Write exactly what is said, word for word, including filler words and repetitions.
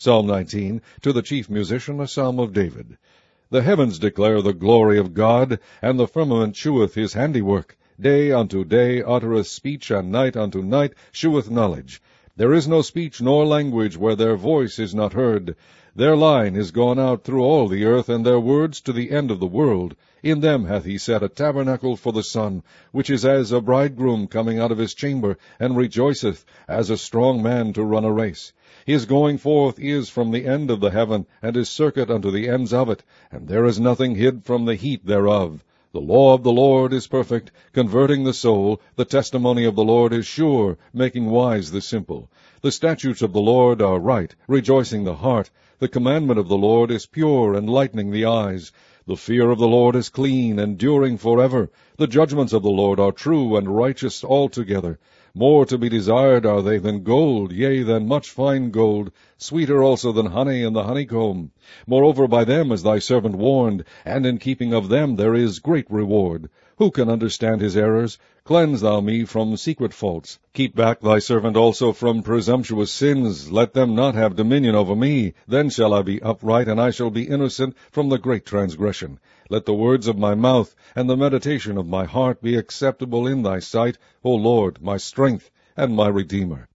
Psalm nineteen, to the chief musician, a psalm of David. The heavens declare the glory of God, and the firmament sheweth his handiwork. Day unto day uttereth speech, and night unto night sheweth knowledge. There is no speech nor language where their voice is not heard. Their line is gone out through all the earth, and their words to the end of the world. In them hath he set a tabernacle for the sun, which is as a bridegroom coming out of his chamber, and rejoiceth, as a strong man to run a race. His going forth is from the end of the heaven, and his circuit unto the ends of it, and there is nothing hid from the heat thereof. The law of the Lord is perfect, converting the soul. The testimony of the Lord is sure, making wise the simple. The statutes of the Lord are right, rejoicing the heart. The commandment of the Lord is pure, enlightening the eyes. The fear of the Lord is clean, enduring forever. The judgments of the Lord are true and righteous altogether. More to be desired are they than gold, yea, than much fine gold, sweeter also than honey and the honeycomb. Moreover, by them is thy servant warned, and in keeping of them there is great reward. Who can understand his errors? Cleanse thou me from secret faults. Keep back thy servant also from presumptuous sins. Let them not have dominion over me. Then shall I be upright, and I shall be innocent from the great transgression. Let the words of my mouth and the meditation of my heart be acceptable in thy sight, O Lord, my strength and my Redeemer.